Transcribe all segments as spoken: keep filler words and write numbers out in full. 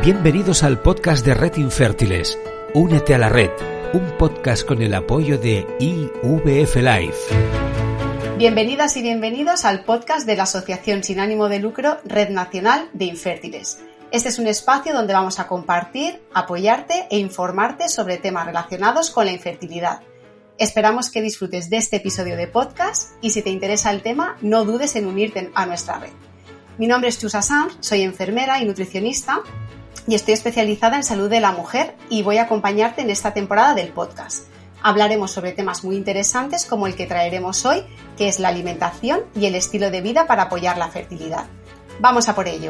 Bienvenidos al podcast de Red Infértiles. Únete a la red, un podcast con el apoyo de I V F Life. Bienvenidas y bienvenidos al podcast de la Asociación sin ánimo de lucro Red Nacional de Infértiles. Este es un espacio donde vamos a compartir, apoyarte e informarte sobre temas relacionados con la infertilidad. Esperamos que disfrutes de este episodio de podcast y si te interesa el tema, no dudes en unirte a nuestra red. Mi nombre es Chusa Sanz, soy enfermera y nutricionista y estoy especializada en salud de la mujer y voy a acompañarte en esta temporada del podcast. Hablaremos sobre temas muy interesantes como el que traeremos hoy, que es la alimentación y el estilo de vida para apoyar la fertilidad. ¡Vamos a por ello!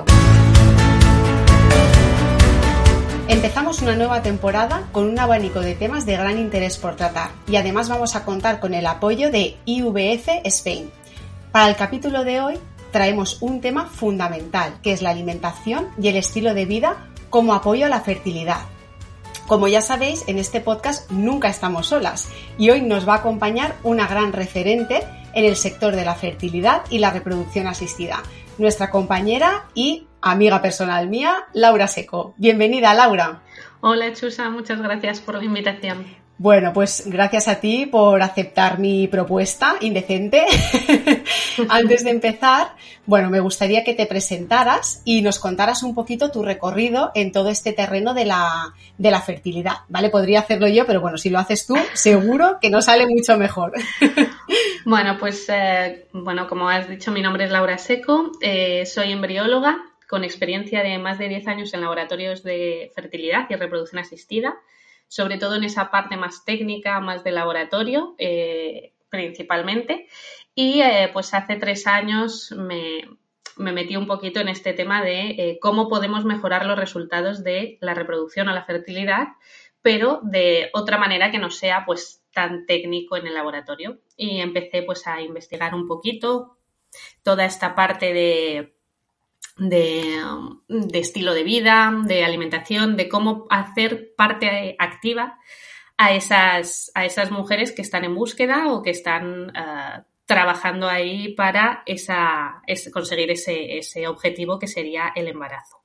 Empezamos una nueva temporada con un abanico de temas de gran interés por tratar y además vamos a contar con el apoyo de I V F Spain. Para el capítulo de hoy traemos un tema fundamental, que es la alimentación y el estilo de vida como apoyo a la fertilidad. Como ya sabéis, en este podcast nunca estamos solas y hoy nos va a acompañar una gran referente en el sector de la fertilidad y la reproducción asistida, nuestra compañera y amiga personal mía, Laura Seco. Bienvenida, Laura. Hola, Chusa, muchas gracias por la invitación. Bueno, pues gracias a ti por aceptar mi propuesta indecente. Antes de empezar, bueno, me gustaría que te presentaras y nos contaras un poquito tu recorrido en todo este terreno de la, de la fertilidad, ¿vale? Podría hacerlo yo, pero bueno, si lo haces tú, seguro que nos sale mucho mejor. Bueno, pues, eh, bueno, como has dicho, mi nombre es Laura Seco, eh, soy embrióloga con experiencia de más de diez años en laboratorios de fertilidad y reproducción asistida, sobre todo en esa parte más técnica, más de laboratorio, eh, principalmente. Y eh, pues hace tres años me, me metí un poquito en este tema de eh, cómo podemos mejorar los resultados de la reproducción o la fertilidad, pero de otra manera que no sea pues tan técnico en el laboratorio. Y empecé pues a investigar un poquito toda esta parte de De, de estilo de vida, de alimentación, de cómo hacer parte activa a esas, a esas mujeres que están en búsqueda o que están uh, trabajando ahí para esa, es, conseguir ese, ese objetivo que sería el embarazo.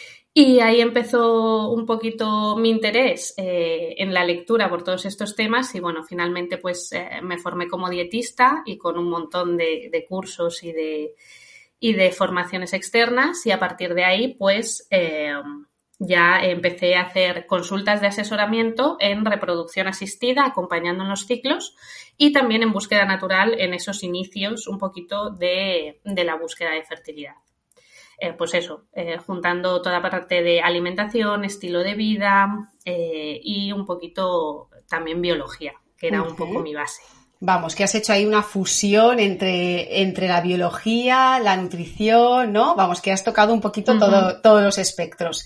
Y ahí empezó un poquito mi interés eh, en la lectura por todos estos temas y bueno, finalmente pues eh, me formé como dietista y con un montón de, de cursos y de y de formaciones externas y a partir de ahí pues eh, ya empecé a hacer consultas de asesoramiento en reproducción asistida, acompañando en los ciclos y también en búsqueda natural en esos inicios un poquito de, de la búsqueda de fertilidad. Eh, pues eso, eh, juntando toda parte de alimentación, estilo de vida eh, y un poquito también biología, que era uh-huh. un poco mi base. Vamos, que has hecho ahí una fusión entre, entre la biología, la nutrición, ¿no? Vamos, que has tocado un poquito uh-huh. todo, todos los espectros.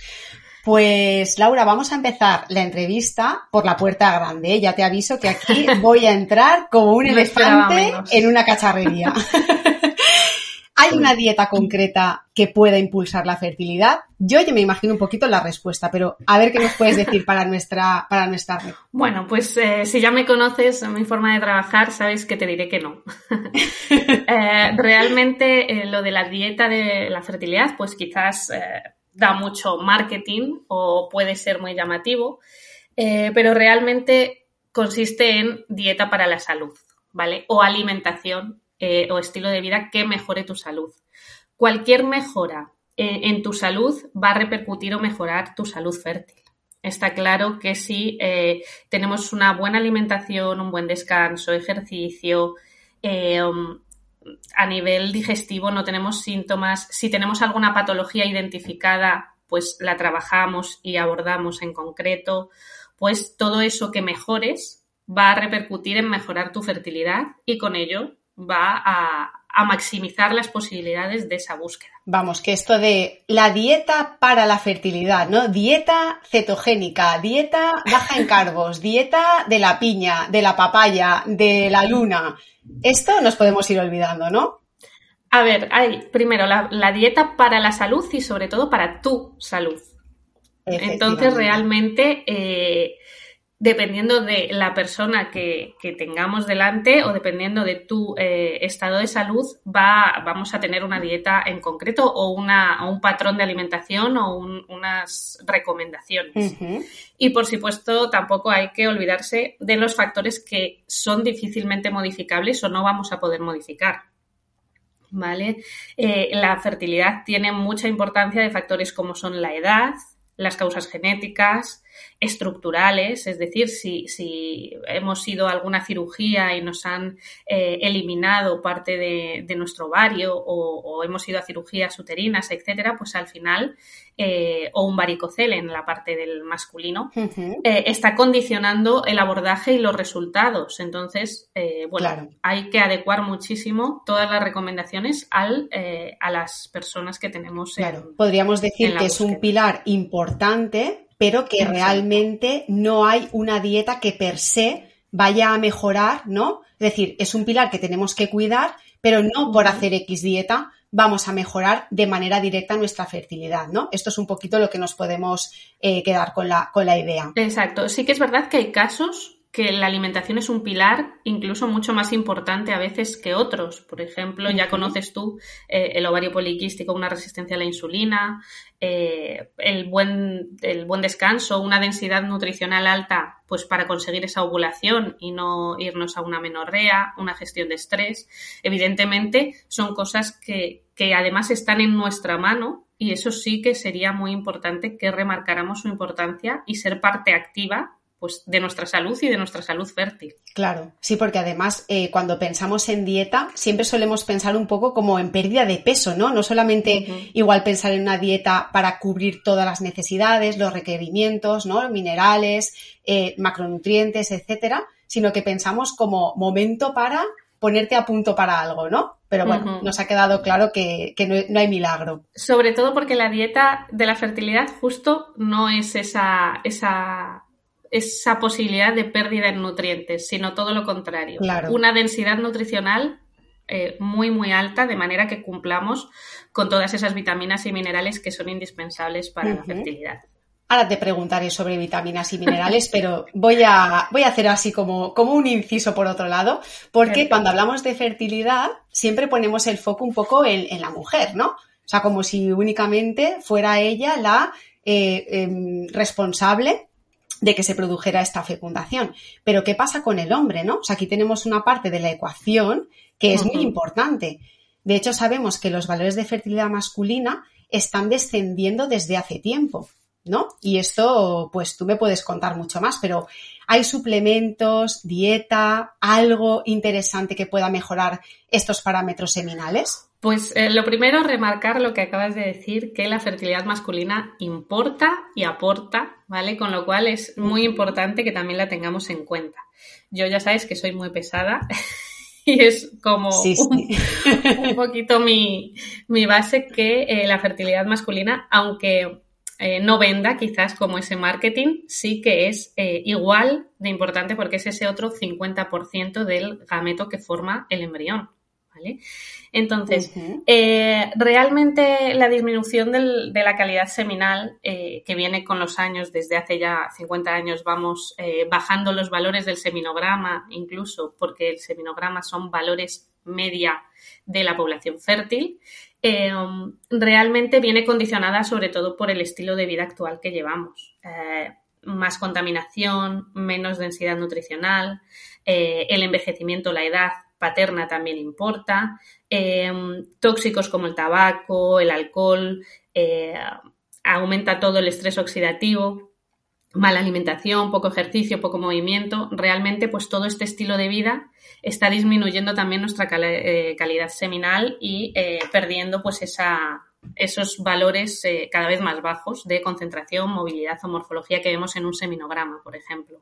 Pues, Laura, vamos a empezar la entrevista por la puerta grande. Ya te aviso que aquí voy a entrar como un elefante en una cacharrería. ¿Hay una dieta concreta que pueda impulsar la fertilidad? Yo ya me imagino un poquito la respuesta, pero a ver qué nos puedes decir para nuestra, para nuestra red. Bueno, pues eh, si ya me conoces, mi forma de trabajar, sabes que te diré que no. eh, realmente eh, lo de la dieta de la fertilidad, pues quizás eh, da mucho marketing o puede ser muy llamativo, eh, pero realmente consiste en dieta para la salud, ¿vale? O alimentación. Eh, o estilo de vida que mejore tu salud. Cualquier mejora eh, en tu salud va a repercutir o mejorar tu salud fértil. Está claro que si eh, tenemos una buena alimentación, un buen descanso, ejercicio, eh, um, a nivel digestivo no tenemos síntomas, si tenemos alguna patología identificada, pues la trabajamos y abordamos en concreto, pues todo eso que mejores va a repercutir en mejorar tu fertilidad y con ello va a, a maximizar las posibilidades de esa búsqueda. Vamos, que esto de la dieta para la fertilidad, ¿no? Dieta cetogénica, dieta baja en carbos, dieta de la piña, de la papaya, de la luna. Esto nos podemos ir olvidando, ¿no? A ver, hay primero la, la dieta para la salud y sobre todo para tu salud. Entonces, realmente... Eh, dependiendo de la persona que, que tengamos delante o dependiendo de tu eh, estado de salud, va, vamos a tener una dieta en concreto o, una, o un patrón de alimentación o un, unas recomendaciones. Uh-huh. Y, por supuesto, tampoco hay que olvidarse de los factores que son difícilmente modificables o no vamos a poder modificar. ¿Vale? Eh, la fertilidad tiene mucha importancia de factores como son la edad, las causas genéticas, estructurales, es decir, si, si hemos ido a alguna cirugía y nos han eh, eliminado parte de, de nuestro ovario o, o hemos ido a cirugías uterinas, etcétera, pues al final, eh, o un varicocele en la parte del masculino, uh-huh. eh, está condicionando el abordaje y los resultados. Entonces, eh, bueno, claro. hay que adecuar muchísimo todas las recomendaciones al, eh, a las personas que tenemos. Claro, en, podríamos decir en que búsqueda. Es un pilar importante, pero que Exacto. realmente no hay una dieta que per se vaya a mejorar, ¿no? Es decir, es un pilar que tenemos que cuidar, pero no por hacer X dieta vamos a mejorar de manera directa nuestra fertilidad, ¿no? Esto es un poquito lo que nos podemos eh, quedar con la, con la idea. Exacto. Sí que es verdad que hay casos que la alimentación es un pilar incluso mucho más importante a veces que otros. Por ejemplo, ya conoces tú eh, el ovario poliquístico, una resistencia a la insulina, eh, el buen, el buen descanso, una densidad nutricional alta pues para conseguir esa ovulación y no irnos a una menorrea, una gestión de estrés. Evidentemente son cosas que, que además están en nuestra mano y eso sí que sería muy importante que remarcáramos su importancia y ser parte activa pues de nuestra salud y de nuestra salud fértil. Claro, sí, porque además eh, cuando pensamos en dieta siempre solemos pensar un poco como en pérdida de peso, ¿no? No solamente uh-huh. igual pensar en una dieta para cubrir todas las necesidades, los requerimientos, ¿no? Minerales, eh, macronutrientes, etcétera, sino que pensamos como momento para ponerte a punto para algo, ¿no? Pero bueno, uh-huh. nos ha quedado claro que, que no, no hay milagro. Sobre todo porque la dieta de la fertilidad justo no es esa... esa... esa posibilidad de pérdida en nutrientes, sino todo lo contrario. Claro. Una densidad nutricional eh, muy, muy alta, de manera que cumplamos con todas esas vitaminas y minerales que son indispensables para uh-huh. la fertilidad. Ahora te preguntaré sobre vitaminas y minerales, pero voy a, voy a hacer así como, como un inciso por otro lado, porque Perfecto. Cuando hablamos de fertilidad siempre ponemos el foco un poco en, en la mujer, ¿no? O sea, como si únicamente fuera ella la eh, eh, responsable de que se produjera esta fecundación. Pero ¿qué pasa con el hombre, no? O sea, aquí tenemos una parte de la ecuación que es uh-huh. muy importante. De hecho, sabemos que los valores de fertilidad masculina están descendiendo desde hace tiempo, ¿no? Y esto, pues tú me puedes contar mucho más, pero ¿hay suplementos, dieta, algo interesante que pueda mejorar estos parámetros seminales? Pues eh, lo primero, remarcar lo que acabas de decir, que la fertilidad masculina importa y aporta, ¿vale? Con lo cual es muy importante que también la tengamos en cuenta. Yo ya sabes que soy muy pesada y es como sí, sí. Un, un poquito mi, mi base que eh, la fertilidad masculina, aunque eh, no venda quizás como ese marketing, sí que es eh, igual de importante porque es ese otro cincuenta por ciento del gameto que forma el embrión, ¿vale? Entonces, uh-huh. eh, realmente la disminución del, de la calidad seminal eh, que viene con los años, desde hace ya cincuenta años vamos eh, bajando los valores del seminograma, incluso porque el seminograma son valores media de la población fértil, eh, realmente viene condicionada sobre todo por el estilo de vida actual que llevamos. Eh, más contaminación, menos densidad nutricional, eh, el envejecimiento, la edad paterna también importa, eh, tóxicos como el tabaco, el alcohol, eh, aumenta todo el estrés oxidativo, mala alimentación, poco ejercicio, poco movimiento. Realmente, pues todo este estilo de vida está disminuyendo también nuestra cal- eh, calidad seminal y eh, perdiendo pues esa, esos valores eh, cada vez más bajos de concentración, movilidad o morfología que vemos en un seminograma, por ejemplo.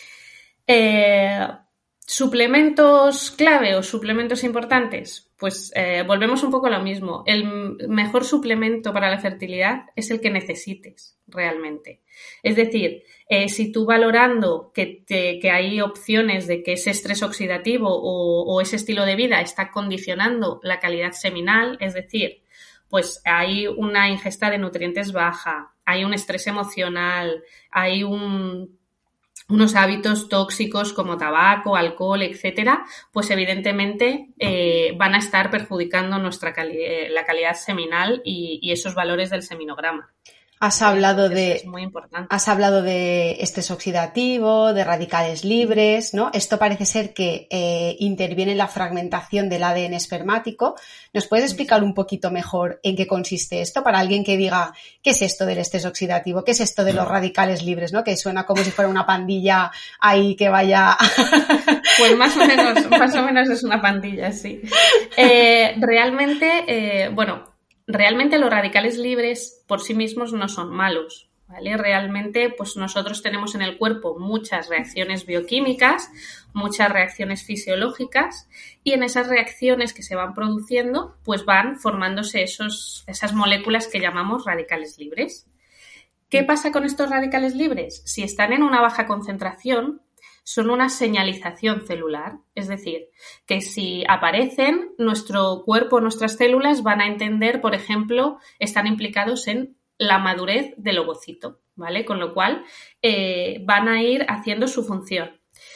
Eh, ¿Suplementos clave o suplementos importantes? Pues eh, volvemos un poco a lo mismo. El mejor suplemento para la fertilidad es el que necesites realmente. Es decir, eh, si tú valorando que, te, que hay opciones de que ese estrés oxidativo o, o ese estilo de vida está condicionando la calidad seminal, es decir, pues hay una ingesta de nutrientes baja, hay un estrés emocional, hay un... unos hábitos tóxicos como tabaco, alcohol, etcétera, pues evidentemente eh, van a estar perjudicando nuestra cali- la calidad seminal y, y esos valores del seminograma. Has hablado Entonces, de, es muy importante. has hablado de estrés oxidativo, de radicales libres, ¿no? Esto parece ser que eh, interviene en la fragmentación del A D N espermático. ¿Nos puedes explicar un poquito mejor en qué consiste esto? Para alguien que diga, ¿qué es esto del estrés oxidativo? ¿Qué es esto de los radicales libres, ¿no? Que suena como si fuera una pandilla ahí que vaya... Pues más o menos, más o menos es una pandilla, sí. Eh, realmente, eh, bueno... Realmente los radicales libres por sí mismos no son malos, ¿vale? Realmente, pues nosotros tenemos en el cuerpo muchas reacciones bioquímicas, muchas reacciones fisiológicas y en esas reacciones que se van produciendo, pues van formándose esos, esas moléculas que llamamos radicales libres. ¿Qué pasa con estos radicales libres? Si están en una baja concentración, son una señalización celular, es decir, que si aparecen, nuestro cuerpo, nuestras células van a entender, por ejemplo, están implicados en la madurez del ovocito, ¿vale? Con lo cual eh, van a ir haciendo su función.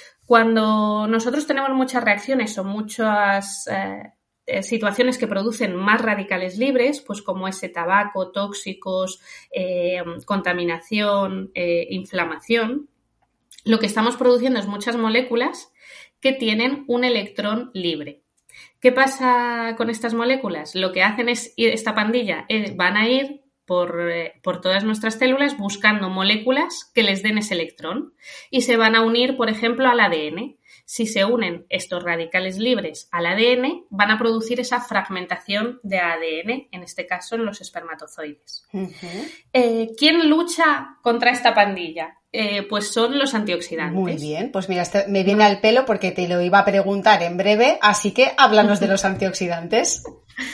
Cuando nosotros tenemos muchas reacciones o muchas eh, situaciones que producen más radicales libres, pues como ese tabaco, tóxicos, eh, contaminación, eh, inflamación, lo que estamos produciendo es muchas moléculas que tienen un electrón libre. ¿Qué pasa con estas moléculas? Lo que hacen es, esta pandilla, eh, van a ir por, eh, por todas nuestras células buscando moléculas que les den ese electrón y se van a unir, por ejemplo, al A D N. Si se unen estos radicales libres al A D N, van a producir esa fragmentación de A D N, en este caso en los espermatozoides. Uh-huh. Eh, ¿Quién lucha contra esta pandilla? Eh, pues son los antioxidantes. Muy bien, pues mira, este me viene al pelo porque te lo iba a preguntar en breve, así que háblanos de los antioxidantes.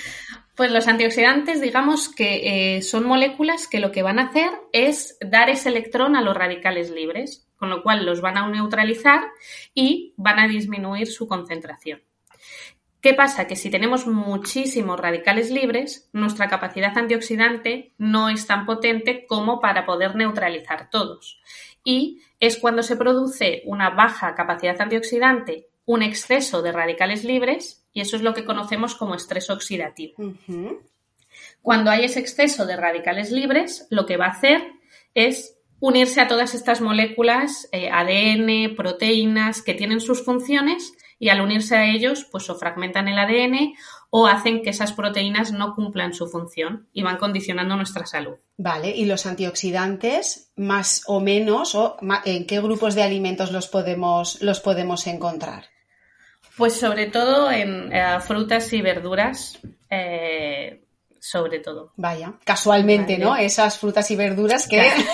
Pues los antioxidantes, digamos que eh, son moléculas que lo que van a hacer es dar ese electrón a los radicales libres, con lo cual los van a neutralizar y van a disminuir su concentración. ¿Qué pasa? Que si tenemos muchísimos radicales libres, nuestra capacidad antioxidante no es tan potente como para poder neutralizar todos. Y es cuando se produce una baja capacidad antioxidante, un exceso de radicales libres, y eso es lo que conocemos como estrés oxidativo. Uh-huh. Cuando hay ese exceso de radicales libres, lo que va a hacer es unirse a todas estas moléculas, eh, A D N, proteínas, que tienen sus funciones, y al unirse a ellos, pues o fragmentan el A D N o hacen que esas proteínas no cumplan su función y van condicionando nuestra salud. Vale, ¿y los antioxidantes, más o menos, o en qué grupos de alimentos los podemos, los podemos encontrar? Pues sobre todo en eh, frutas y verduras, eh, sobre todo. Vaya, casualmente, vale. ¿No? Esas frutas y verduras que claro.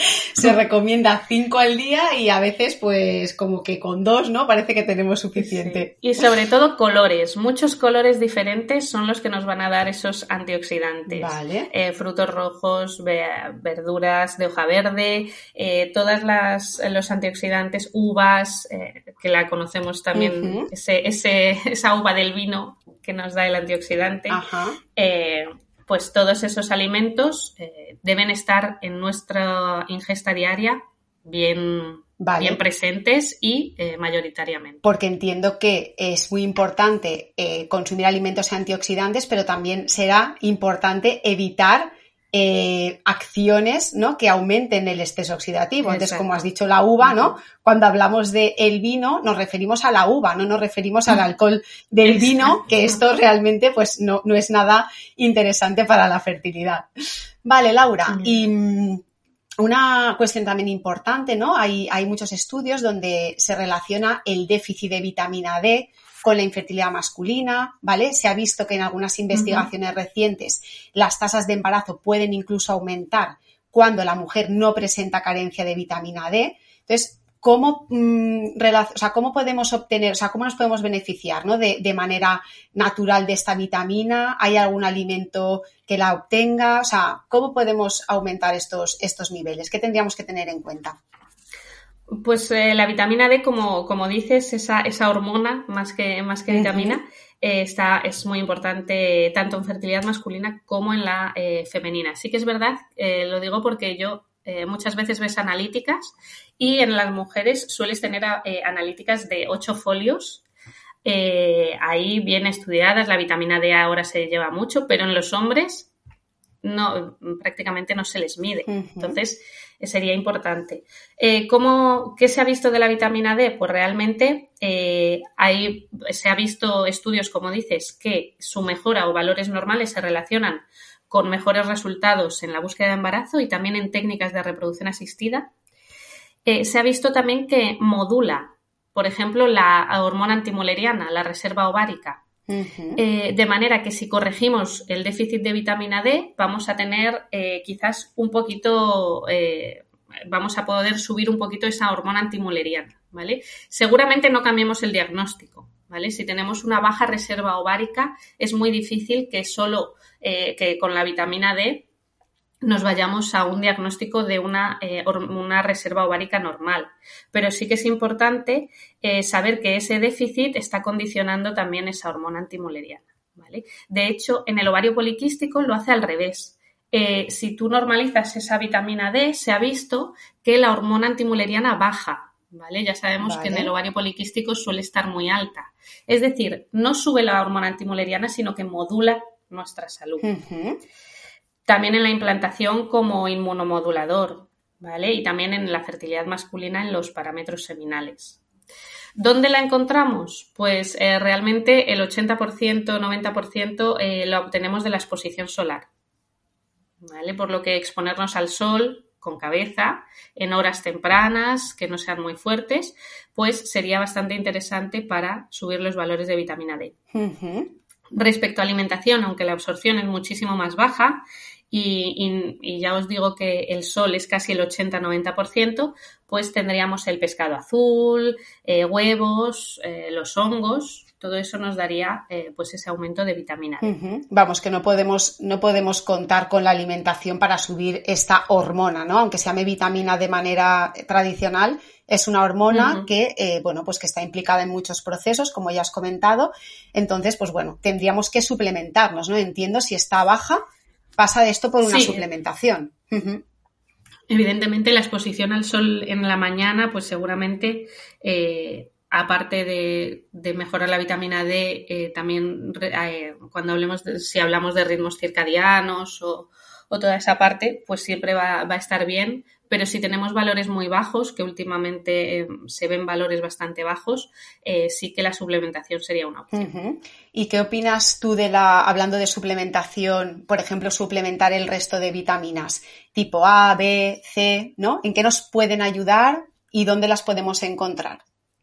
Se recomienda cinco al día y a veces pues como que con dos, ¿no? Parece que tenemos suficiente. Sí. Y sobre todo colores, muchos colores diferentes son los que nos van a dar esos antioxidantes. Vale. Eh, frutos rojos, verduras de hoja verde, eh, todas las los antioxidantes, uvas, eh, que la conocemos también, uh-huh. ese, ese, esa uva del vino que nos da el antioxidante. Ajá. Eh, pues todos esos alimentos eh, deben estar en nuestra ingesta diaria bien, vale. bien presentes y eh, mayoritariamente. Porque entiendo que es muy importante eh, consumir alimentos antioxidantes, pero también será importante evitar eh, acciones, ¿no? Que aumenten el estrés oxidativo. Entonces, Exacto. Como has dicho, la uva, ¿no? Cuando hablamos de el vino, nos referimos a la uva, no nos referimos al alcohol del Exacto. Vino, que esto realmente pues no, no es nada interesante para la fertilidad. Vale, Laura, mm. y una cuestión también importante, ¿no? Hay, hay muchos estudios donde se relaciona el déficit de vitamina D con la infertilidad masculina, ¿vale? Se ha visto que en algunas investigaciones uh-huh. recientes las tasas de embarazo pueden incluso aumentar cuando la mujer no presenta carencia de vitamina D. Entonces, ¿cómo, mmm, rela- o sea, ¿cómo podemos obtener, o sea, cómo nos podemos beneficiar, ¿no? de, de manera natural de esta vitamina? ¿Hay algún alimento que la obtenga? O sea, ¿cómo podemos aumentar estos, estos niveles? ¿Qué tendríamos que tener en cuenta? Pues eh, la vitamina D, como, como dices, esa, esa hormona más que, más que vitamina, uh-huh. eh, está, es muy importante tanto en fertilidad masculina como en la eh, femenina. Sí que es verdad, eh, lo digo porque yo eh, muchas veces ves analíticas y en las mujeres sueles tener eh, analíticas de ocho folios. Eh, ahí bien estudiadas, la vitamina D ahora se lleva mucho, pero en los hombres no, prácticamente no se les mide. Uh-huh. Entonces, eh, sería importante. Eh, ¿cómo, ¿Qué se ha visto de la vitamina D? Pues realmente eh, hay, se ha visto estudios, como dices, que su mejora o valores normales se relacionan con mejores resultados en la búsqueda de embarazo y también en técnicas de reproducción asistida. Eh, se ha visto también que modula, por ejemplo, la hormona antimuleriana, la reserva ovárica. Uh-huh. Eh, de manera que si corregimos el déficit de vitamina D, vamos a tener eh, quizás un poquito, eh, vamos a poder subir un poquito esa hormona antimuleriana, ¿vale? Seguramente no cambiemos el diagnóstico, ¿vale? Si tenemos una baja reserva ovárica, es muy difícil que solo eh, que con la vitamina D nos vayamos a un diagnóstico de una, eh, una reserva ovárica normal. Pero sí que es importante eh, saber que ese déficit está condicionando también esa hormona antimuleriana, ¿vale? De hecho, en el ovario poliquístico lo hace al revés. Eh, si tú normalizas esa vitamina D, se ha visto que la hormona antimuleriana baja, ¿vale? Ya sabemos vale. que en el ovario poliquístico suele estar muy alta. Es decir, no sube la hormona antimuleriana, sino que modula nuestra salud. Uh-huh. También en la implantación como inmunomodulador, ¿vale? Y también en la fertilidad masculina en los parámetros seminales. ¿Dónde la encontramos? Pues eh, realmente el ochenta por ciento, noventa por ciento eh, lo obtenemos de la exposición solar, ¿vale? Por lo que exponernos al sol con cabeza en horas tempranas, que no sean muy fuertes, pues sería bastante interesante para subir los valores de vitamina D. Uh-huh. Respecto a alimentación, aunque la absorción es muchísimo más baja, Y, y, y ya os digo que el sol es casi el ochenta a noventa por ciento, pues tendríamos el pescado azul, eh, huevos, eh, los hongos, todo eso nos daría eh, pues ese aumento de vitamina D. Uh-huh. Vamos, que no podemos, no podemos contar con la alimentación para subir esta hormona, ¿no? Aunque se llame vitamina de manera tradicional, es una hormona uh-huh. que, eh, bueno, pues que está implicada en muchos procesos, como ya has comentado. Entonces, pues bueno, tendríamos que suplementarnos, ¿no? Entiendo, si está baja, pasa de esto por una sí. suplementación. Uh-huh. Evidentemente, la exposición al sol en la mañana, pues seguramente, eh, aparte de, de mejorar la vitamina D, eh, también eh, cuando hablemos de, si hablamos de ritmos circadianos o, o toda esa parte, pues siempre va, va a estar bien. Pero si tenemos valores muy bajos, que últimamente eh, se ven valores bastante bajos, eh, sí que la suplementación sería una opción. Uh-huh. ¿Y qué opinas tú de la, hablando de suplementación, por ejemplo, suplementar el resto de vitaminas, tipo A, B, C, ¿no? ¿En qué nos pueden ayudar y dónde las podemos encontrar?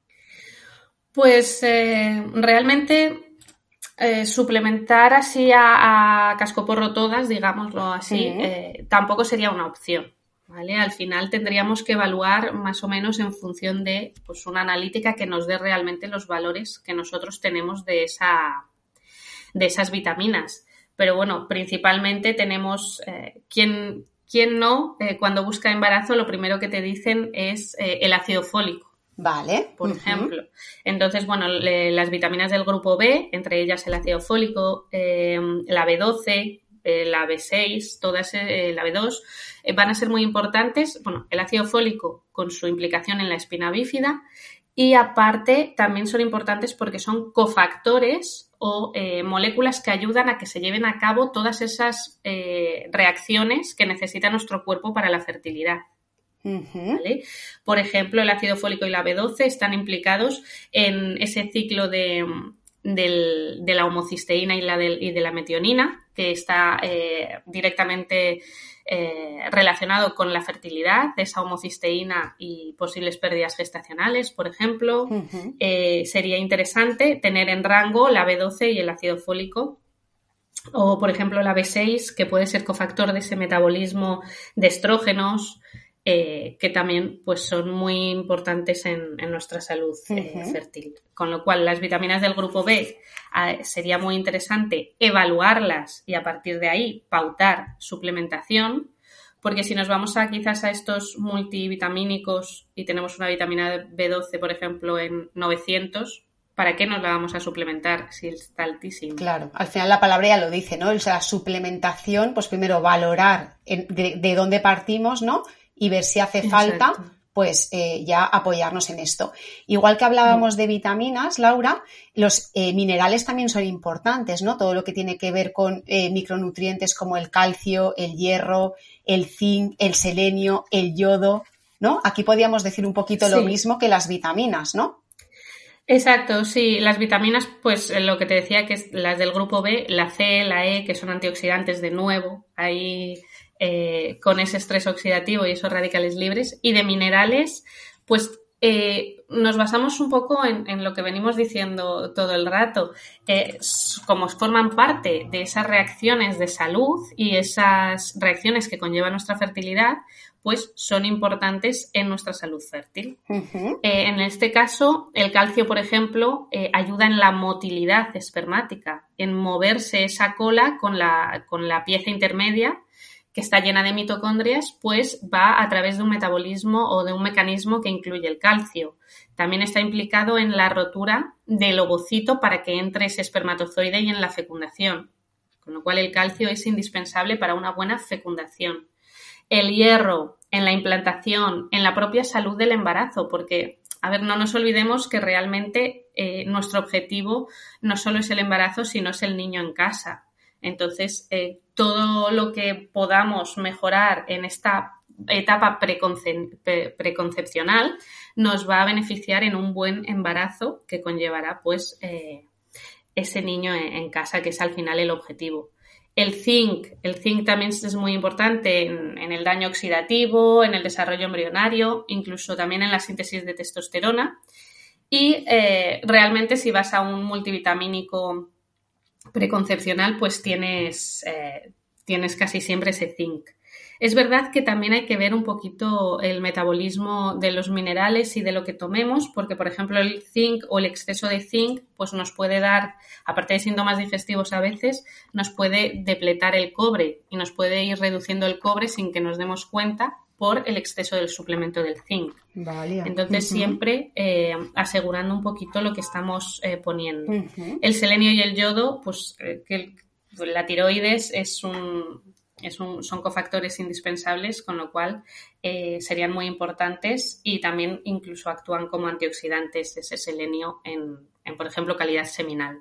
Pues eh, realmente eh, suplementar así a, a cascoporro todas, digámoslo así, uh-huh. eh, tampoco sería una opción. ¿Vale? Al final tendríamos que evaluar más o menos en función de pues, una analítica que nos dé realmente los valores que nosotros tenemos de, esa, de esas vitaminas. Pero bueno, principalmente tenemos, eh, ¿quién, quién no? Eh, cuando busca embarazo lo primero que te dicen es eh, el ácido fólico. Vale. Por uh-huh. ejemplo. Entonces, bueno, le, las vitaminas del grupo B, entre ellas el ácido fólico, eh, la B doce, eh, la B seis, todas, eh, la B dos, eh, van a ser muy importantes. Bueno, el ácido fólico con su implicación en la espina bífida y aparte también son importantes porque son cofactores o eh, moléculas que ayudan a que se lleven a cabo todas esas eh, reacciones que necesita nuestro cuerpo para la fertilidad. Uh-huh. ¿Vale? Por ejemplo, el ácido fólico y la B doce están implicados en ese ciclo de, del, de la homocisteína y, la de, y de la metionina, que está eh, directamente eh, relacionado con la fertilidad de esa homocisteína y posibles pérdidas gestacionales, por ejemplo. Uh-huh. Eh, sería interesante tener en rango la B doce y el ácido fólico. O, por ejemplo, la B seis, que puede ser cofactor de ese metabolismo de estrógenos, Eh, que también pues son muy importantes en, en nuestra salud eh, uh-huh. fértil. Con lo cual, las vitaminas del grupo B eh, sería muy interesante evaluarlas y a partir de ahí pautar suplementación, porque si nos vamos a quizás a estos multivitamínicos y tenemos una vitamina B doce, por ejemplo, en novecientos, ¿para qué nos la vamos a suplementar si está altísimo? Claro, al final la palabra ya lo dice, ¿no? O sea, suplementación, pues primero valorar en, de, de dónde partimos, ¿no? y ver si hace Exacto. falta pues eh, ya apoyarnos en esto. Igual que hablábamos de vitaminas, Laura, los eh, minerales también son importantes, ¿no? Todo lo que tiene que ver con eh, micronutrientes como el calcio, el hierro, el zinc, el selenio, el yodo, ¿no? Aquí podríamos decir un poquito Sí. lo mismo que las vitaminas, ¿no? Exacto, sí. Las vitaminas, pues lo que te decía, que es las del grupo B, la C, la E, que son antioxidantes de nuevo, ahí eh, con ese estrés oxidativo y esos radicales libres. Y de minerales, pues eh, nos basamos un poco en, en lo que venimos diciendo todo el rato. Eh, como forman parte de esas reacciones de salud y esas reacciones que conlleva nuestra fertilidad, pues son importantes en nuestra salud fértil. Uh-huh. Eh, en este caso, el calcio, por ejemplo, eh, ayuda en la motilidad espermática, en moverse esa cola con la, con la pieza intermedia que está llena de mitocondrias, pues va a través de un metabolismo o de un mecanismo que incluye el calcio. También está implicado en la rotura del ovocito para que entre ese espermatozoide y en la fecundación, con lo cual el calcio es indispensable para una buena fecundación. El hierro en la implantación, en la propia salud del embarazo, porque, a ver, no nos olvidemos que realmente eh, nuestro objetivo no solo es el embarazo, sino es el niño en casa. Entonces, eh, todo lo que podamos mejorar en esta etapa preconce- pre- preconcepcional nos va a beneficiar en un buen embarazo que conllevará, pues, eh, ese niño en, en casa, que es al final el objetivo. El zinc, el zinc también es muy importante en, en el daño oxidativo, en el desarrollo embrionario, incluso también en la síntesis de testosterona. Y eh, realmente si vas a un multivitamínico preconcepcional, pues tienes, eh, tienes casi siempre ese zinc. Es verdad que también hay que ver un poquito el metabolismo de los minerales y de lo que tomemos, porque, por ejemplo, el zinc o el exceso de zinc pues nos puede dar, aparte de síntomas digestivos a veces, nos puede depletar el cobre y nos puede ir reduciendo el cobre sin que nos demos cuenta por el exceso del suplemento del zinc. Vale. Entonces, uh-huh. siempre eh, asegurando un poquito lo que estamos eh, poniendo. Uh-huh. El selenio y el yodo, pues eh, que el, la tiroides es un... Es un, son cofactores indispensables, con lo cual eh, serían muy importantes y también incluso actúan como antioxidantes ese selenio en, en, por ejemplo, calidad seminal.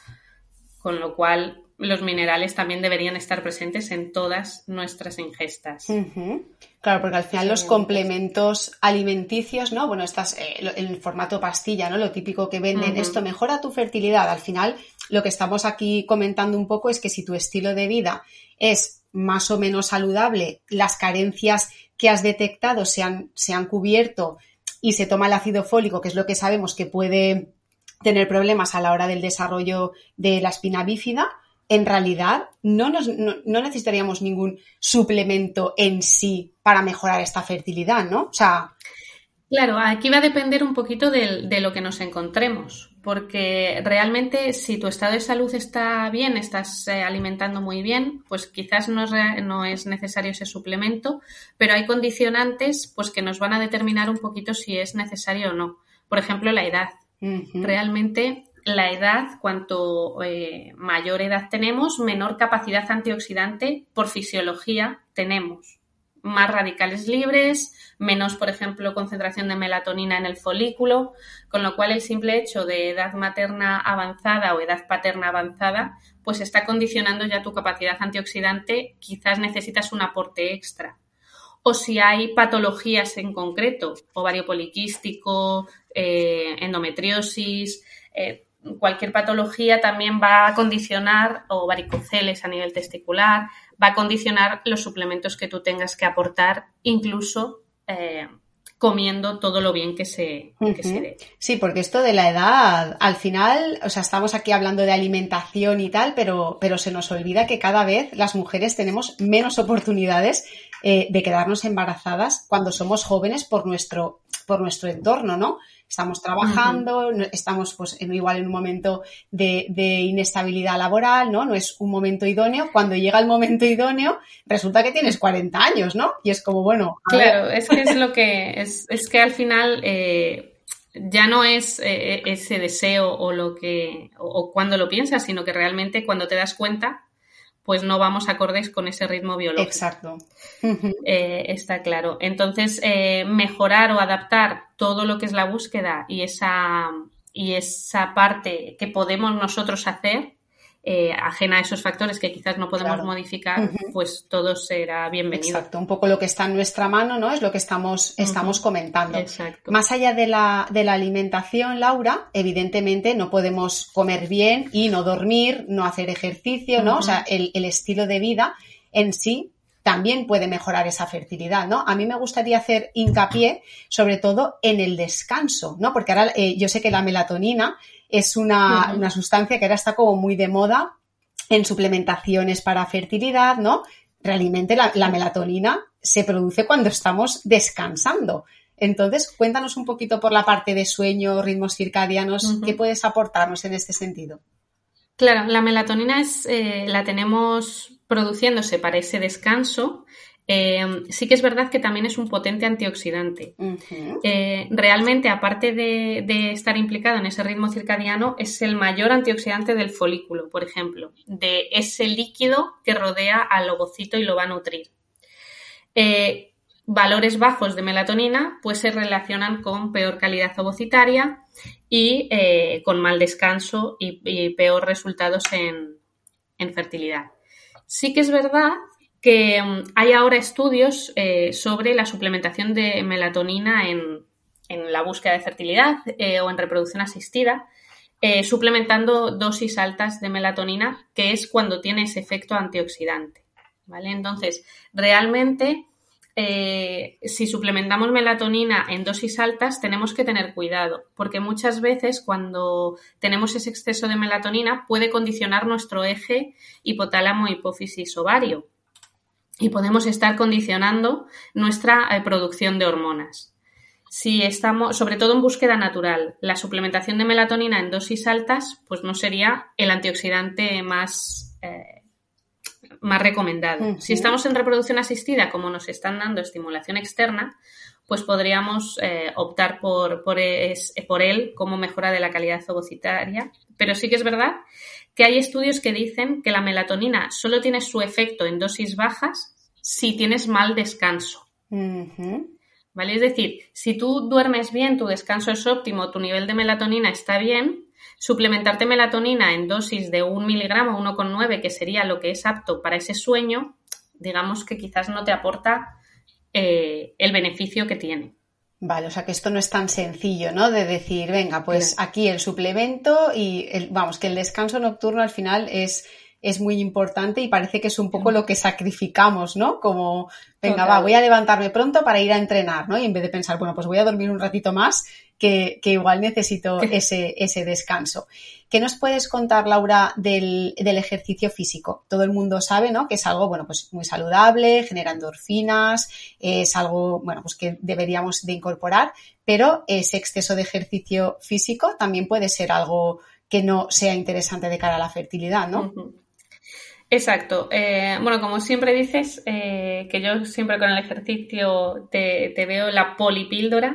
Con lo cual los minerales también deberían estar presentes en todas nuestras ingestas. Uh-huh. Claro, porque al final los complementos alimenticios, ¿no? Bueno, estás eh, en el formato pastilla, ¿no? Lo típico que venden, uh-huh. esto mejora tu fertilidad. Al final lo que estamos aquí comentando un poco es que si tu estilo de vida es más o menos saludable, las carencias que has detectado se han, se han cubierto y se toma el ácido fólico, que es lo que sabemos que puede tener problemas a la hora del desarrollo de la espina bífida, en realidad no, nos, no, no necesitaríamos ningún suplemento en sí para mejorar esta fertilidad, ¿no? O sea... Claro, aquí va a depender un poquito de, de lo que nos encontremos, porque realmente si tu estado de salud está bien, estás eh, alimentando muy bien, pues quizás no es, no es necesario ese suplemento, pero hay condicionantes pues que nos van a determinar un poquito si es necesario o no. Por ejemplo, la edad. Uh-huh. Realmente la edad, cuanto eh, mayor edad tenemos, menor capacidad antioxidante por fisiología tenemos. Más radicales libres, menos, por ejemplo, concentración de melatonina en el folículo, con lo cual el simple hecho de edad materna avanzada o edad paterna avanzada, pues está condicionando ya tu capacidad antioxidante, quizás necesitas un aporte extra. O si hay patologías en concreto, ovario poliquístico, eh, endometriosis, eh, cualquier patología también va a condicionar, o varicoceles a nivel testicular, va a condicionar los suplementos que tú tengas que aportar, incluso eh, comiendo todo lo bien que se, uh-huh. que se dé. Sí, porque esto de la edad, al final, o sea, estamos aquí hablando de alimentación y tal, pero, pero se nos olvida que cada vez las mujeres tenemos menos oportunidades eh, de quedarnos embarazadas cuando somos jóvenes por nuestro, por nuestro entorno, ¿no? Estamos trabajando, uh-huh. estamos pues en, igual en un momento de, de inestabilidad laboral, ¿no? No es un momento idóneo. Cuando llega el momento idóneo, resulta que tienes cuarenta años, ¿no? Y es como, bueno... Claro, ver. es que es lo que... Es, es que al final eh, ya no es eh, ese deseo o lo que... O, o cuando lo piensas, sino que realmente cuando te das cuenta, pues no vamos acordes con ese ritmo biológico. Exacto. Eh, está claro. Entonces, eh, mejorar o adaptar todo lo que es la búsqueda y esa, y esa parte que podemos nosotros hacer, eh, ajena a esos factores que quizás no podemos claro. modificar, uh-huh. pues todo será bienvenido. Exacto, un poco lo que está en nuestra mano, ¿no? Es lo que estamos, estamos uh-huh. comentando. Exacto. Más allá de la, de la alimentación, Laura, evidentemente no podemos comer bien y no dormir, no hacer ejercicio, ¿no? Uh-huh. O sea, el, el estilo de vida en sí también puede mejorar esa fertilidad, ¿no? A mí me gustaría hacer hincapié sobre todo en el descanso, ¿no? Porque ahora eh, yo sé que la melatonina es una, uh-huh. una sustancia que ahora está como muy de moda en suplementaciones para fertilidad, ¿no? Realmente la, la melatonina se produce cuando estamos descansando. Entonces, cuéntanos un poquito por la parte de sueño, ritmos circadianos, uh-huh. ¿qué puedes aportarnos en este sentido? Claro, la melatonina es, eh, la tenemos produciéndose para ese descanso. Eh, sí que es verdad que también es un potente antioxidante. Uh-huh. Eh, realmente, aparte de, de estar implicado en ese ritmo circadiano, es el mayor antioxidante del folículo, por ejemplo, de ese líquido que rodea al ovocito y lo va a nutrir. Eh, valores bajos de melatonina pues se relacionan con peor calidad ovocitaria y eh, con mal descanso y, y peor resultados en, en fertilidad. Sí que es verdad que um, hay ahora estudios eh, sobre la suplementación de melatonina en, en la búsqueda de fertilidad eh, o en reproducción asistida, eh, suplementando dosis altas de melatonina, que es cuando tiene ese efecto antioxidante, ¿vale? Entonces, realmente, eh, si suplementamos melatonina en dosis altas, tenemos que tener cuidado, porque muchas veces cuando tenemos ese exceso de melatonina puede condicionar nuestro eje hipotálamo-hipófisis-ovario. Y podemos estar condicionando nuestra eh, producción de hormonas. Si estamos, sobre todo en búsqueda natural, la suplementación de melatonina en dosis altas, pues no sería el antioxidante más, eh, más recomendado. Uh-huh. Si estamos en reproducción asistida, como nos están dando estimulación externa, pues podríamos eh, optar por, por, es, por él como mejora de la calidad ovocitaria. Pero sí que es verdad que hay estudios que dicen que la melatonina solo tiene su efecto en dosis bajas si tienes mal descanso. Uh-huh. ¿Vale? Es decir, si tú duermes bien, tu descanso es óptimo, tu nivel de melatonina está bien, suplementarte melatonina en dosis de un miligramo, uno coma nueve, que sería lo que es apto para ese sueño, digamos que quizás no te aporta eh, el beneficio que tiene. Vale, o sea que esto no es tan sencillo, ¿no? De decir, venga, pues Claro. aquí el suplemento y, el, vamos, que el descanso nocturno al final es, es muy importante y parece que es un poco lo que sacrificamos, ¿no? Como, venga, Total. va, voy a levantarme pronto para ir a entrenar, ¿no? Y en vez de pensar, bueno, pues voy a dormir un ratito más, que, que igual necesito ese, ese descanso. ¿Qué nos puedes contar, Laura, del, del ejercicio físico? Todo el mundo sabe, ¿no? Que es algo, bueno, pues muy saludable, genera endorfinas, es algo, bueno, pues que deberíamos de incorporar, pero ese exceso de ejercicio físico también puede ser algo que no sea interesante de cara a la fertilidad, ¿no? Uh-huh. Exacto. Eh, bueno, como siempre dices, eh, que yo siempre con el ejercicio te, te veo la polipíldora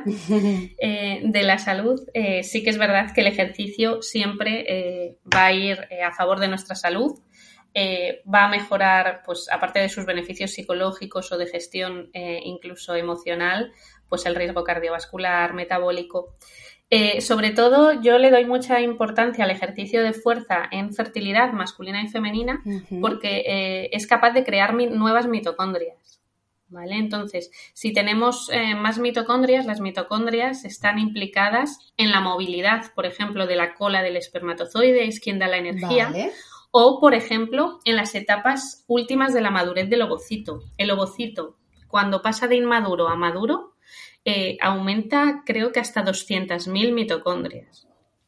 eh, de la salud. Eh, sí que es verdad que el ejercicio siempre eh, va a ir eh, a favor de nuestra salud, eh, va a mejorar, pues aparte de sus beneficios psicológicos o de gestión eh, incluso emocional, pues el riesgo cardiovascular, metabólico. Eh, sobre todo, yo le doy mucha importancia al ejercicio de fuerza en fertilidad masculina y femenina uh-huh. porque eh, es capaz de crear mi- nuevas mitocondrias, ¿vale? Entonces, si tenemos eh, más mitocondrias, las mitocondrias están implicadas en la movilidad, por ejemplo, de la cola del espermatozoide, es quien da la energía, Vale. o, por ejemplo, en las etapas últimas de la madurez del ovocito. El ovocito, cuando pasa de inmaduro a maduro, Eh, aumenta creo que hasta doscientas mil mitocondrias,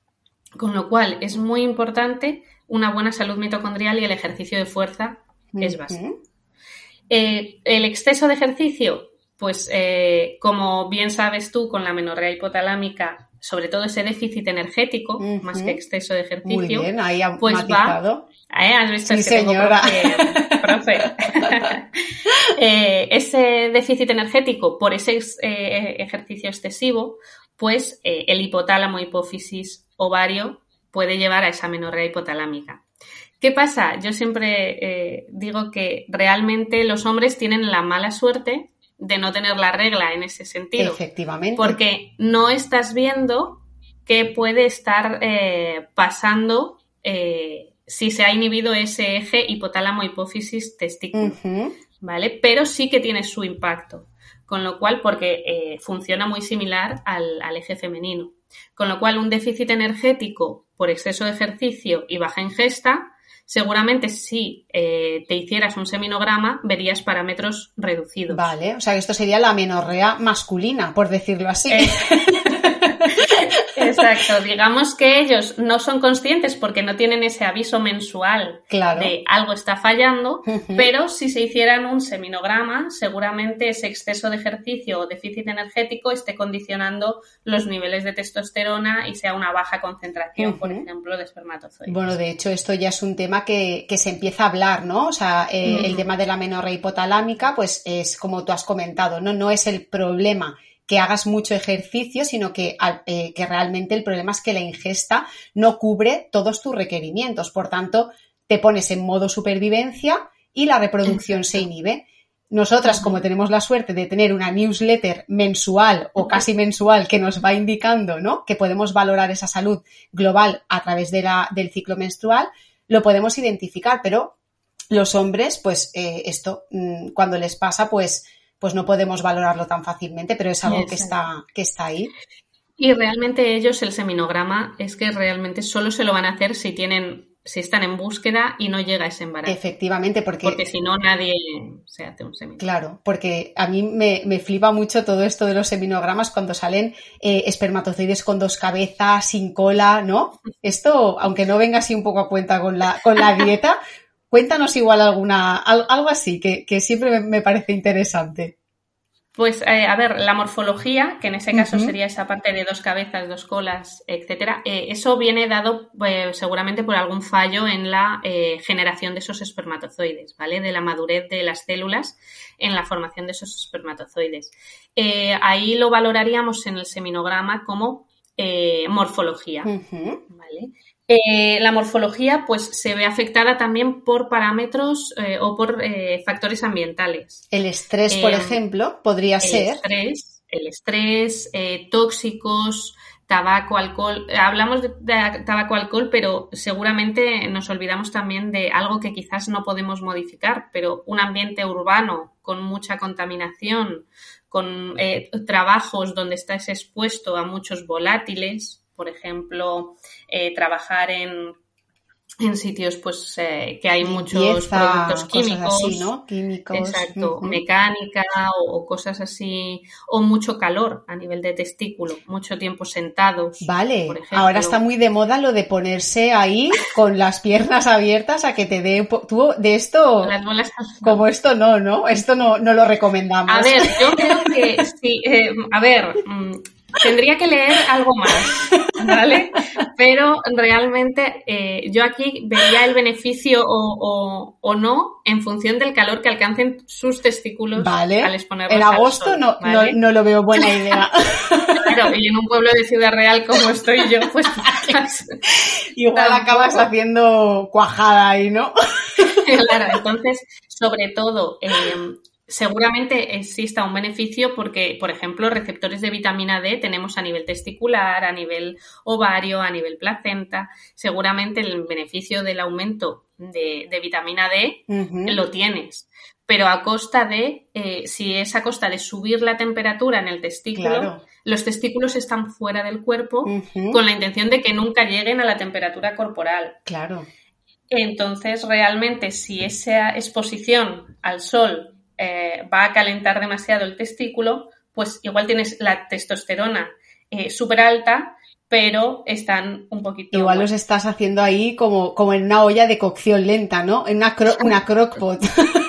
con lo cual es muy importante una buena salud mitocondrial y el ejercicio de fuerza uh-huh. es básico. Eh, el exceso de ejercicio, pues eh, como bien sabes tú con la menorrea hipotalámica, sobre todo ese déficit energético, uh-huh. más que exceso de ejercicio, muy bien, ahí ha pues matizado. va, ¿eh? ¿Has visto? Sí, es que señora. Tengo profe. profe. eh, ese déficit energético por ese eh, ejercicio excesivo, pues eh, el hipotálamo, hipófisis, ovario puede llevar a esa menorrea hipotalámica. ¿Qué pasa? Yo siempre eh, digo que realmente los hombres tienen la mala suerte de no tener la regla en ese sentido. Efectivamente. Porque no estás viendo qué puede estar eh, pasando eh, si se ha inhibido ese eje hipotálamo-hipófisis-testículo, uh-huh. ¿vale? Pero sí que tiene su impacto. Con lo cual, porque eh, funciona muy similar al, al eje femenino. Con lo cual, un déficit energético por exceso de ejercicio y baja ingesta, seguramente si eh, te hicieras un seminograma verías parámetros reducidos. Vale, o sea que esto sería la amenorrea masculina, por decirlo así. Eh, Exacto, digamos que ellos no son conscientes porque no tienen ese aviso mensual claro. de algo está fallando, uh-huh. pero si se hicieran un seminograma, seguramente ese exceso de ejercicio o déficit energético esté condicionando los niveles de testosterona y sea una baja concentración, uh-huh. por ejemplo, de espermatozoides. Bueno, de hecho, esto ya es un tema que, que se empieza a hablar, ¿no? O sea, eh, uh-huh. el tema de la amenorrea hipotalámica, pues es como tú has comentado, ¿no? No es el problema que hagas mucho ejercicio, sino que, eh, que realmente el problema es que la ingesta no cubre todos tus requerimientos. Por tanto, te pones en modo supervivencia y la reproducción Exacto. se inhibe. Nosotras, uh-huh. como tenemos la suerte de tener una newsletter mensual o casi mensual que nos va indicando, ¿no?, que podemos valorar esa salud global a través de la, del ciclo menstrual, lo podemos identificar, pero los hombres, pues eh, esto, mmm, cuando les pasa, pues pues no podemos valorarlo tan fácilmente, pero es algo que está, que está ahí. Y realmente ellos, el seminograma, es que realmente solo se lo van a hacer si tienen, si están en búsqueda y no llega ese embarazo. Efectivamente, porque... Porque si no, nadie se hace un seminograma. Claro, porque a mí me, me flipa mucho todo esto de los seminogramas cuando salen eh, espermatozoides con dos cabezas, sin cola, ¿no? Esto, aunque no venga así un poco a cuenta con la, con la dieta... Cuéntanos igual alguna, algo así, que, que siempre me, me parece interesante. Pues, eh, a ver, la morfología, que en ese caso uh-huh. sería esa parte de dos cabezas, dos colas, etcétera, eh, eso viene dado eh, seguramente por algún fallo en la eh, generación de esos espermatozoides, ¿vale? De la madurez de las células en la formación de esos espermatozoides. Eh, ahí lo valoraríamos en el seminograma como eh, morfología, uh-huh. ¿vale? Eh, la morfología pues se ve afectada también por parámetros eh, o por eh, factores ambientales. El estrés, eh, por ejemplo, podría el ser. Estrés, el estrés, eh, tóxicos, tabaco, alcohol. Hablamos de, de tabaco, alcohol, pero seguramente nos olvidamos también de algo que quizás no podemos modificar, pero un ambiente urbano con mucha contaminación, con eh, trabajos donde estás expuesto a muchos volátiles. Por ejemplo, eh, trabajar en, en sitios pues eh, que hay muchos Limpieza, productos químicos, así, ¿no? Químicos. Exacto, uh-huh. mecánica o, o cosas así, o mucho calor a nivel de testículo, mucho tiempo sentados. Vale, por ejemplo. Ahora está muy de moda lo de ponerse ahí con las piernas abiertas a que te dé... Tú de esto... Las bolas... Como esto no, ¿no? Esto no, no lo recomendamos. A ver, yo creo que sí, eh, a ver... Mmm, tendría que leer algo más, ¿vale? Pero realmente eh, yo aquí vería el beneficio o, o, o no en función del calor que alcancen sus testículos vale. al exponerlos en agosto al sol, no, ¿vale? no, no lo veo buena idea. Claro, y en un pueblo de Ciudad Real como estoy yo, pues... Igual tampoco. Acabas haciendo cuajada ahí, ¿no? Claro, entonces, sobre todo... Eh, seguramente exista un beneficio porque, por ejemplo, receptores de vitamina D tenemos a nivel testicular, a nivel ovario, a nivel placenta. Seguramente el beneficio del aumento de, de vitamina D uh-huh. lo tienes, pero a costa de, eh, si es a costa de subir la temperatura en el testículo, claro. Los testículos están fuera del cuerpo uh-huh. con la intención de que nunca lleguen a la temperatura corporal. Claro. Entonces, realmente, si esa exposición al sol eh, va a calentar demasiado el testículo, pues igual tienes la testosterona eh, súper alta, pero están un poquito... Igual los estás haciendo ahí como, como en una olla de cocción lenta, ¿no? En una, cro- una crockpot.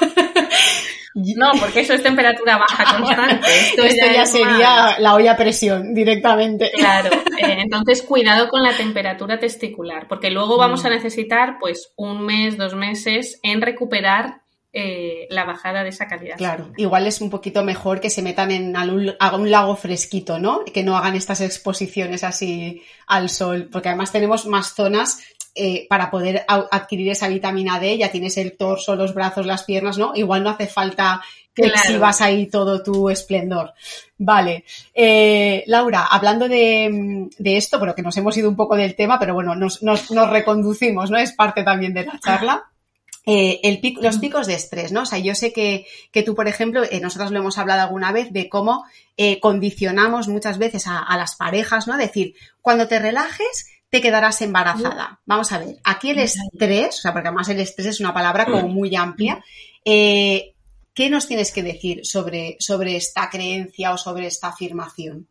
No, porque eso es temperatura baja constante. Esto, Esto ya, ya sería más... la olla a presión directamente. Claro, eh, entonces cuidado con la temperatura testicular, porque luego vamos mm. a necesitar pues un mes, dos meses en recuperar eh, la bajada de esa calidad. Claro, sana. Igual es un poquito mejor que se metan en un, a un lago fresquito, ¿no? Que no hagan estas exposiciones así al sol, porque además tenemos más zonas eh, para poder adquirir esa vitamina D ya tienes el torso, los brazos, las piernas, ¿no? Igual no hace falta que claro. exhibas ahí todo tu esplendor. Vale. Eh, Laura, hablando de, de esto, bueno, que nos hemos ido un poco del tema, pero bueno, nos, nos, nos reconducimos, ¿no? Es parte también de la charla. Eh, el pico, los picos de estrés, ¿no? O sea, yo sé que, que tú, por ejemplo, eh, nosotros lo hemos hablado alguna vez de cómo eh, condicionamos muchas veces a, a las parejas, ¿no? Decir, cuando te relajes, te quedarás embarazada. Vamos a ver, aquí el estrés, o sea, porque además el estrés es una palabra como muy amplia, eh, ¿qué nos tienes que decir sobre, sobre esta creencia o sobre esta afirmación?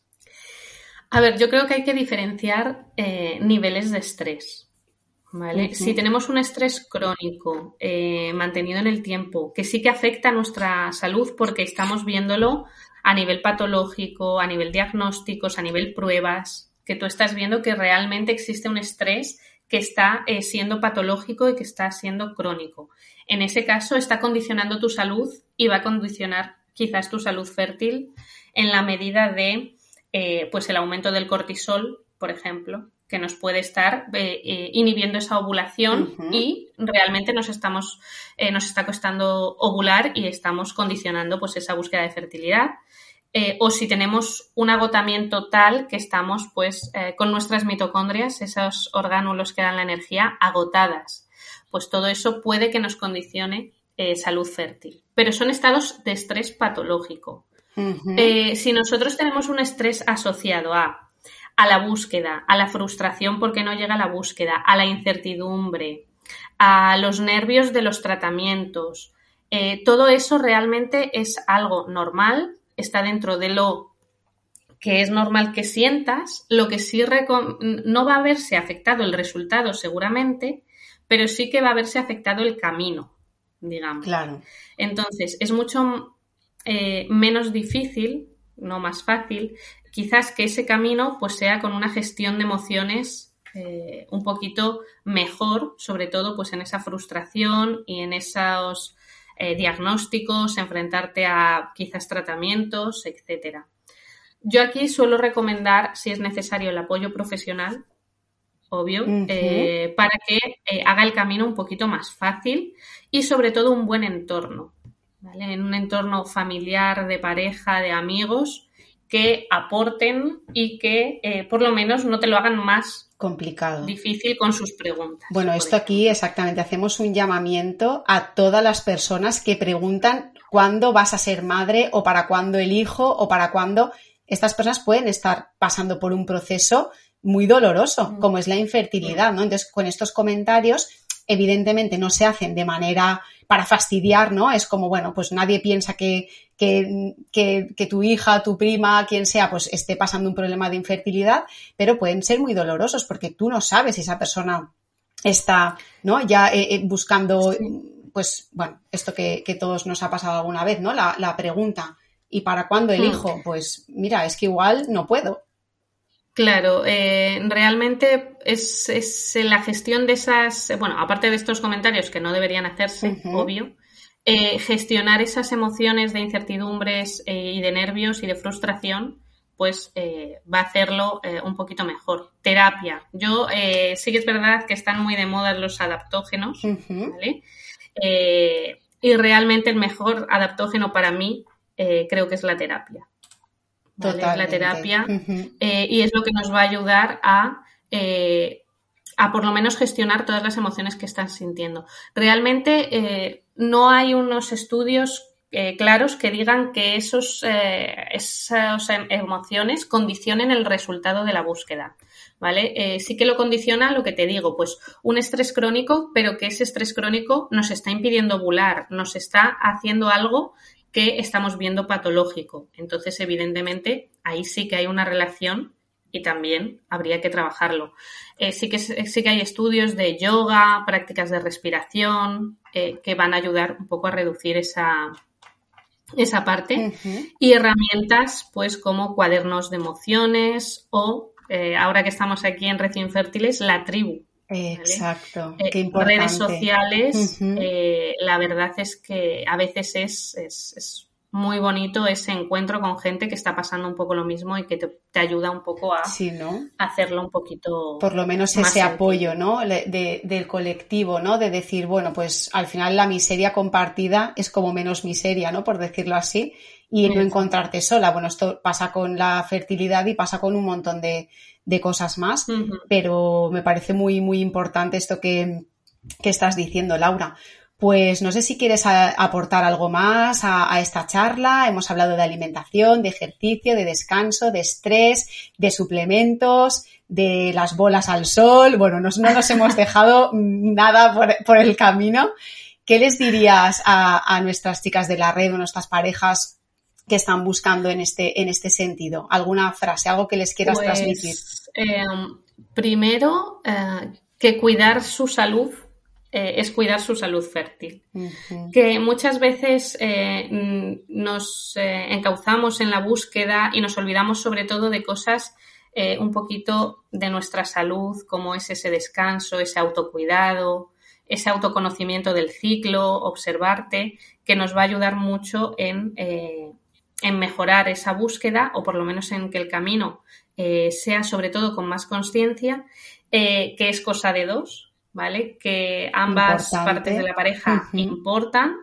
A ver, yo creo que hay que diferenciar eh, niveles de estrés. ¿Vale? Uh-huh. Si tenemos un estrés crónico eh, mantenido en el tiempo, que sí que afecta a nuestra salud porque estamos viéndolo a nivel patológico, a nivel diagnósticos, a nivel pruebas, que tú estás viendo que realmente existe un estrés que está eh, siendo patológico y que está siendo crónico. En ese caso está condicionando tu salud y va a condicionar quizás tu salud fértil en la medida de eh, pues el aumento del cortisol, por ejemplo, que nos puede estar eh, eh, inhibiendo esa ovulación uh-huh. y realmente nos estamos eh, nos está costando ovular y estamos condicionando pues esa búsqueda de fertilidad. Eh, o si tenemos un agotamiento tal que estamos pues eh, con nuestras mitocondrias, esos orgánulos que dan la energía, agotadas. Pues todo eso puede que nos condicione eh, salud fértil. Pero son estados de estrés patológico. Uh-huh. Eh, si nosotros tenemos un estrés asociado a a la búsqueda, a la frustración porque no llega a la búsqueda, a la incertidumbre, a los nervios de los tratamientos. Eh, todo eso realmente es algo normal, está dentro de lo que es normal que sientas, lo que sí recom- no va a verse afectado el resultado seguramente, pero sí que va a verse afectado el camino, digamos. Claro. Entonces, es mucho eh, menos difícil, no más fácil, quizás que ese camino pues sea con una gestión de emociones eh, un poquito mejor, sobre todo pues en esa frustración y en esos eh, diagnósticos, enfrentarte a quizás tratamientos, etcétera. Yo aquí suelo recomendar, si es necesario, el apoyo profesional, obvio, uh-huh. eh, para que eh, haga el camino un poquito más fácil y sobre todo un buen entorno, ¿vale? En un entorno familiar, de pareja, de amigos, que aporten y que eh, por lo menos no te lo hagan más complicado, difícil con sus preguntas. Bueno, esto aquí exactamente, hacemos un llamamiento a todas las personas que preguntan cuándo vas a ser madre o para cuándo el hijo o para cuándo. Estas personas pueden estar pasando por un proceso muy doloroso, como es la infertilidad, ¿no? Entonces, con estos comentarios, evidentemente no se hacen de manera para fastidiar, ¿no? Es como, bueno, pues nadie piensa que, que, que, que tu hija, tu prima, quien sea, pues esté pasando un problema de infertilidad, pero pueden ser muy dolorosos porque tú no sabes si esa persona está, ¿no? Ya eh, eh, buscando, pues, bueno, esto que, que todos nos ha pasado alguna vez, ¿no? La, la pregunta, ¿y para cuándo el hijo? Pues, mira, es que igual no puedo. Claro, eh, realmente es, es la gestión de esas, bueno, aparte de estos comentarios que no deberían hacerse, uh-huh. obvio, eh, gestionar esas emociones de incertidumbres eh, y de nervios y de frustración, pues eh, va a hacerlo eh, un poquito mejor. Terapia. Yo eh, sí que es verdad que están muy de moda los adaptógenos, uh-huh. ¿vale? Eh, y realmente el mejor adaptógeno para mí eh, creo que es la terapia. ¿Vale? La terapia uh-huh. eh, y es lo que nos va a ayudar a, eh, a por lo menos gestionar todas las emociones que estás sintiendo. Realmente eh, no hay unos estudios eh, claros que digan que esos, eh, esas emociones condicionen el resultado de la búsqueda, ¿vale? Eh, sí que lo condiciona lo que te digo, pues un estrés crónico, pero que ese estrés crónico nos está impidiendo ovular, nos está haciendo algo que estamos viendo patológico. Entonces, evidentemente, ahí sí que hay una relación y también habría que trabajarlo. Eh, sí que, sí que hay estudios de yoga, prácticas de respiración, eh, que van a ayudar un poco a reducir esa, esa parte. Uh-huh. Y herramientas, pues, como cuadernos de emociones o, eh, ahora que estamos aquí en Red Infértiles, la tribu. ¿Vale? Exacto, eh, qué importante. Redes sociales, uh-huh. eh, la verdad es que a veces es, es, es muy bonito ese encuentro con gente que está pasando un poco lo mismo y que te, te ayuda un poco a, sí, ¿no? a hacerlo un poquito. Por lo menos ese sencillo. Apoyo, ¿no? De, de, del colectivo, ¿no? De decir, bueno, pues al final la miseria compartida es como menos miseria, ¿no? Por decirlo así, y no encontrarte sola. Bueno, esto pasa con la fertilidad y pasa con un montón de, de cosas más, uh-huh. pero me parece muy, muy importante esto que, que estás diciendo, Laura. Pues no sé si quieres a, aportar algo más a, a esta charla. Hemos hablado de alimentación, de ejercicio, de descanso, de estrés, de suplementos, de las bolas al sol. Bueno, nos, no nos hemos dejado nada por, por el camino. ¿Qué les dirías a, a nuestras chicas de la red o nuestras parejas que están buscando en este, en este sentido? ¿Alguna frase, algo que les quieras pues, transmitir? Eh, primero, eh, que cuidar su salud Eh, es cuidar su salud fértil. Uh-huh. Que muchas veces eh, nos eh, encauzamos en la búsqueda y nos olvidamos sobre todo de cosas eh, un poquito de nuestra salud, como es ese descanso, ese autocuidado, ese autoconocimiento del ciclo, observarte, que nos va a ayudar mucho en, eh, en mejorar esa búsqueda, o por lo menos en que el camino eh, sea sobre todo con más consciencia, eh, que es cosa de dos, ¿vale? Que ambas Importante. partes de la pareja uh-huh. importan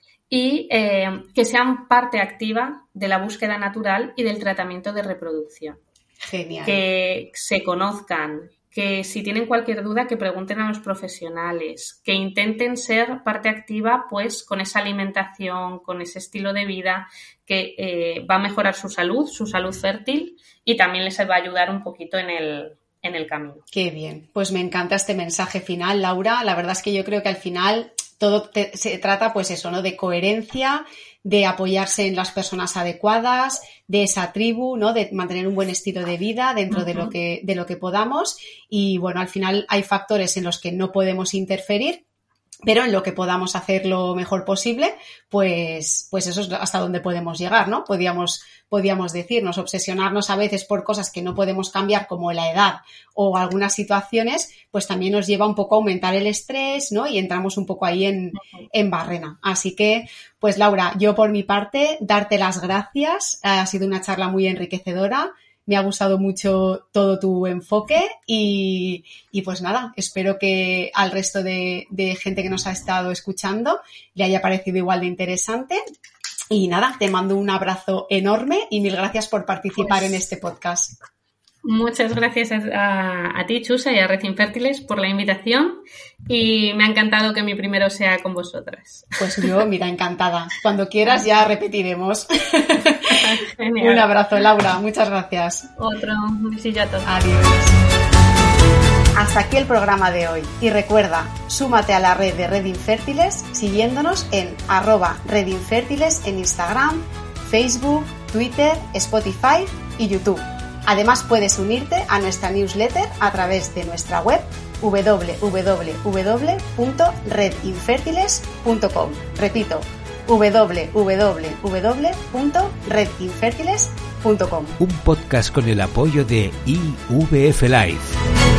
y eh, que sean parte activa de la búsqueda natural y del tratamiento de reproducción. Genial. Que se conozcan, que si tienen cualquier duda que pregunten a los profesionales, que intenten ser parte activa pues con esa alimentación, con ese estilo de vida que eh, va a mejorar su salud, su salud fértil, y también les va a ayudar un poquito en el en el camino. Qué bien, pues me encanta este mensaje final, Laura. La verdad es que yo creo que al final todo te, se trata pues eso, ¿no? De coherencia, de apoyarse en las personas adecuadas, de esa tribu, ¿no? De mantener un buen estilo de vida dentro uh-huh. de lo que, de lo que podamos. Y bueno, al final hay factores en los que no podemos interferir, pero en lo que podamos hacer lo mejor posible, pues, pues eso es hasta donde podemos llegar, ¿no? Podíamos, podíamos decirnos, obsesionarnos a veces por cosas que no podemos cambiar, como la edad o algunas situaciones, pues también nos lleva un poco a aumentar el estrés, ¿no? Y entramos un poco ahí en, en barrena. Así que, pues Laura, yo por mi parte, darte las gracias. Ha sido una charla muy enriquecedora. Me ha gustado mucho todo tu enfoque y, y pues nada, espero que al resto de, de gente que nos ha estado escuchando le haya parecido igual de interesante. Y nada, te mando un abrazo enorme y mil gracias por participar pues, en este podcast. Muchas gracias a, a ti, Chusa, y a Red Infértiles por la invitación, y me ha encantado que mi primero sea con vosotras. Pues yo, mira, encantada. Cuando quieras ya repetiremos. Un abrazo, Laura. Muchas gracias. Otro. Un besillo a todos. Adiós. Hasta aquí el programa de hoy. Y recuerda, súmate a la red de Red Infértiles siguiéndonos en arroba Red Infértiles en Instagram, Facebook, Twitter, Spotify y YouTube. Además, puedes unirte a nuestra newsletter a través de nuestra web doble u doble u doble u punto red infértiles punto com. Repito, doble u doble u doble u punto red infértiles punto com. Un podcast con el apoyo de I V F Life.